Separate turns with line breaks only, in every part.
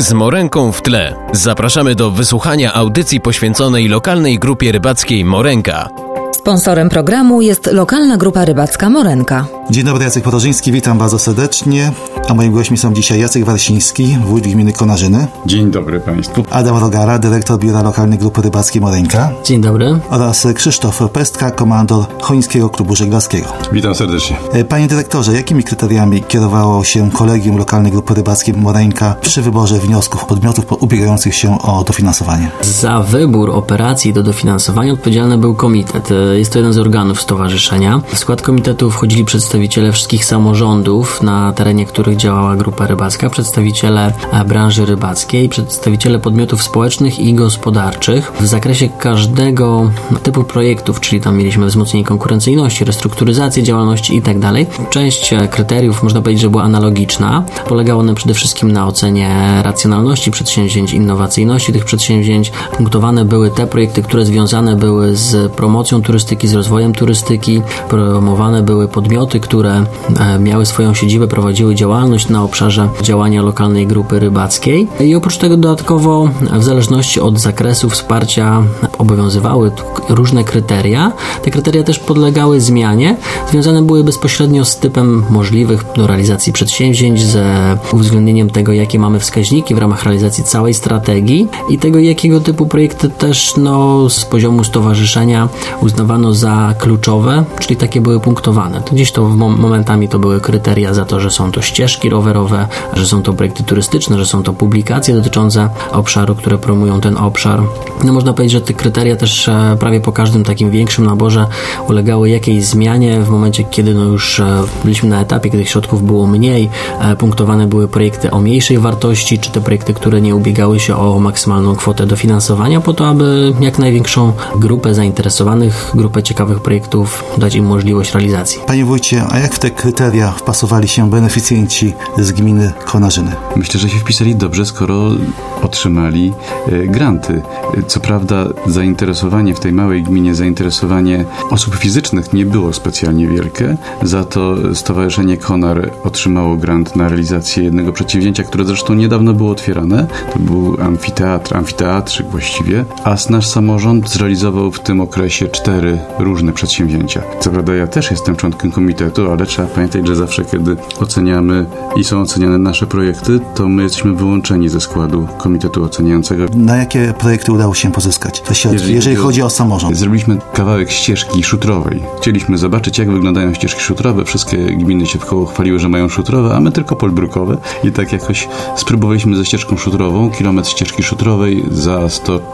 Z Morenką w tle. Zapraszamy do wysłuchania audycji poświęconej lokalnej grupie rybackiej Morenka.
Sponsorem programu jest lokalna grupa rybacka Morenka.
Dzień dobry, Jacek Podorzyński, witam bardzo serdecznie. A moimi gośćmi są dzisiaj Jacek Warsiński, wójt gminy Konarzyny.
Dzień dobry Państwu.
Adam Rogara, dyrektor biura lokalnej grupy rybackiej Morenka.
Dzień dobry.
Oraz Krzysztof Pestka, komandor Chojnickiego Klubu Żeglarskiego.
Witam serdecznie.
Panie dyrektorze, jakimi kryteriami kierowało się kolegium lokalnej grupy rybackiej Morenka przy wyborze wniosków podmiotów ubiegających się o dofinansowanie?
Za wybór operacji do dofinansowania odpowiedzialny był komitet. Jest to jeden z organów stowarzyszenia. W skład komitetu wchodzili przedstawiciele wszystkich samorządów, na terenie których działała grupa rybacka, przedstawiciele branży rybackiej, przedstawiciele podmiotów społecznych i gospodarczych. W zakresie każdego typu projektów, czyli tam mieliśmy wzmocnienie konkurencyjności, restrukturyzację działalności itd. Część kryteriów, można powiedzieć, że była analogiczna. Polegało one przede wszystkim na ocenie racjonalności przedsięwzięć, innowacyjności tych przedsięwzięć. Punktowane były te projekty, które związane były z promocją turystyki, z rozwojem turystyki. Promowane były podmioty, które miały swoją siedzibę, prowadziły działalność na obszarze działania lokalnej grupy rybackiej. I oprócz tego dodatkowo, w zależności od zakresu wsparcia, obowiązywały różne kryteria. Te kryteria też podlegały zmianie. Związane były bezpośrednio z typem możliwych do realizacji przedsięwzięć, z uwzględnieniem tego, jakie mamy wskaźniki w ramach realizacji całej strategii i tego, jakiego typu projekty też z poziomu stowarzyszenia uznawano za kluczowe, czyli takie były punktowane. To gdzieś to momentami to były kryteria za to, że są to ścieżki rowerowe, że są to projekty turystyczne, że są to publikacje dotyczące obszaru, które promują ten obszar. Można powiedzieć, że te kryteria też prawie po każdym takim większym naborze ulegały jakiejś zmianie w momencie, kiedy już byliśmy na etapie, kiedy środków było mniej, punktowane były projekty o mniejszej wartości, czy te projekty, które nie ubiegały się o maksymalną kwotę dofinansowania, po to, aby jak największą grupę zainteresowanych, grupę ciekawych projektów dać im możliwość realizacji.
Panie wójcie, a jak w te kryteria wpasowali się beneficjenci z gminy Konarzyny?
Myślę, że się wpisali dobrze, skoro otrzymali granty. Co prawda zainteresowanie w tej małej gminie, zainteresowanie osób fizycznych nie było specjalnie wielkie, za to Stowarzyszenie Konar otrzymało grant na realizację jednego przedsięwzięcia, które zresztą niedawno było otwierane. To był amfiteatrzyk właściwie, a nasz samorząd zrealizował w tym okresie 4 różne przedsięwzięcia. Co prawda ja też jestem członkiem komitetu, ale trzeba pamiętać, że zawsze kiedy oceniamy i są oceniane nasze projekty, to my jesteśmy wyłączeni ze składu komitetu oceniającego.
Na jakie projekty udało się pozyskać te środki, jeżeli chodzi o samorząd?
Zrobiliśmy kawałek ścieżki szutrowej. Chcieliśmy zobaczyć, jak wyglądają ścieżki szutrowe. Wszystkie gminy się wkoło chwaliły, że mają szutrowe, a my tylko polbrukowe. I tak jakoś spróbowaliśmy ze ścieżką szutrową. Kilometr ścieżki szutrowej za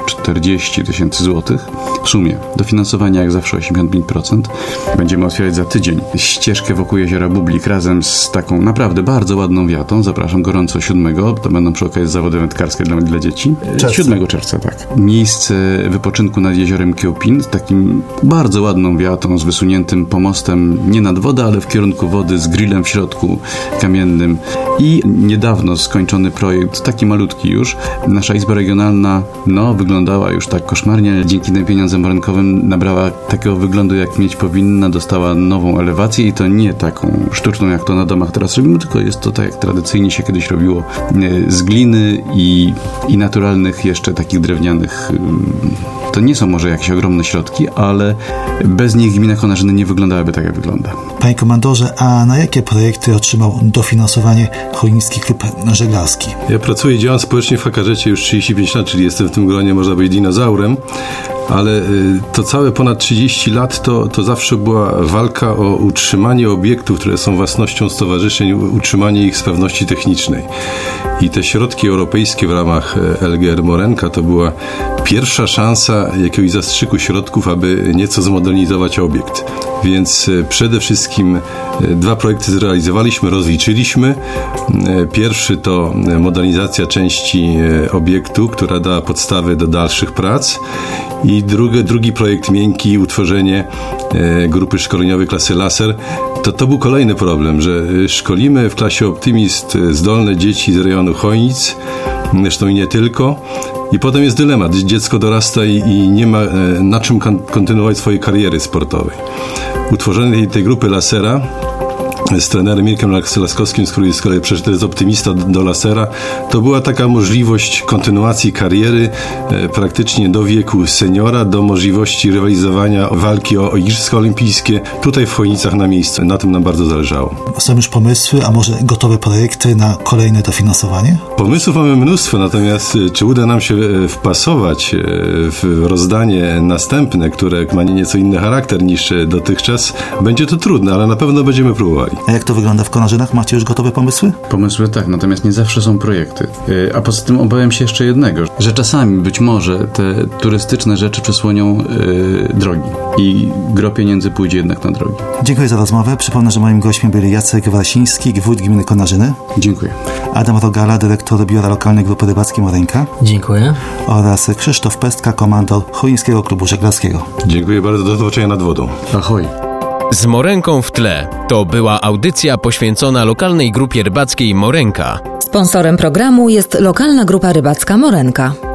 140 000 złotych. W sumie dofinansowanie jak zawsze 85%. Będziemy otwierać za tydzień ścieżkę wokół jeziora Bublik razem z taką naprawdę bardzo ładną wiatą. Zapraszam gorąco 7. To będą przy okazji zawody wędkarskie dla dzieci. 7 czerwca, tak. Miejsce wypoczynku nad jeziorem Kiełpin z takim bardzo ładną wiatą, z wysuniętym pomostem nie nad wodę, ale w kierunku wody, z grillem w środku kamiennym. I niedawno skończony projekt, taki malutki już. Nasza Izba Regionalna wyglądała już tak koszmarnie, ale dzięki tym pieniądzom warunkowym nabrała takiego wyglądu, jak mieć powinna. Dostała nową elewację i to nie taką sztuczną, jak to na domach teraz robimy, tylko jest to tak, jak tradycyjnie się kiedyś robiło, z gliny i naturalnych jeszcze takich drewnianych. To nie są może jakieś ogromne środki, ale bez nich gmina Konarzyny nie wyglądałaby tak, jak wygląda.
Panie komandorze, a na jakie projekty otrzymał dofinansowanie Chojnicki Klub Żeglarski?
Ja pracuję i działam społecznie w HKŻ-cie już 35 lat, czyli jestem w tym gronie, można powiedzieć, dinozaurem. Ale to całe ponad 30 lat to zawsze była walka o utrzymanie obiektów, które są własnością stowarzyszeń, utrzymanie ich sprawności technicznej. I te środki europejskie w ramach LGR Morenka to była pierwsza szansa jakiegoś zastrzyku środków, aby nieco zmodernizować obiekt. Więc przede wszystkim 2 projekty zrealizowaliśmy, rozliczyliśmy. Pierwszy to modernizacja części obiektu, która da podstawy do dalszych prac. I drugi projekt miękki, utworzenie grupy szkoleniowej klasy laser. To był kolejny problem, że szkolimy w klasie Optymist zdolne dzieci z rejonu Chojnic, zresztą i nie tylko. I potem jest dylemat. Dziecko dorasta i nie ma na czym kontynuować swojej kariery sportowej. Utworzenie tej grupy lasera z trenerem Mirkiem Laskowskim, z którym z kolei przeszedł z optymista do lasera, to była taka możliwość kontynuacji kariery praktycznie do wieku seniora, do możliwości rywalizowania, walki o Igrzyska Olimpijskie tutaj w Chojnicach na miejscu. Na tym nam bardzo zależało.
Są już pomysły, a może gotowe projekty na kolejne dofinansowanie?
Pomysłów mamy mnóstwo, natomiast czy uda nam się wpasować w rozdanie następne, które ma nieco inny charakter niż dotychczas, będzie to trudne, ale na pewno będziemy próbowali.
A jak to wygląda w Konarzynach? Macie już gotowe pomysły?
Pomysły tak, natomiast nie zawsze są projekty. A poza tym obawiam się jeszcze jednego, że czasami być może te turystyczne rzeczy przysłonią drogi i gro pieniędzy pójdzie jednak na drogi.
Dziękuję za rozmowę. Przypomnę, że moim gośćmi byli Jacek Walsiński, wójt gminy Konarzyny.
Dziękuję.
Adam Rogala, dyrektor Biura Lokalnej Grupy Rybackiej Morenka.
Dziękuję.
Oraz Krzysztof Pestka, komandor Chojnickiego Klubu Żeglarskiego.
Dziękuję bardzo, do zobaczenia nad wodą.
Ahoj.
Z Morenką w tle. To była audycja poświęcona lokalnej grupie rybackiej Morenka.
Sponsorem programu jest Lokalna Grupa Rybacka Morenka.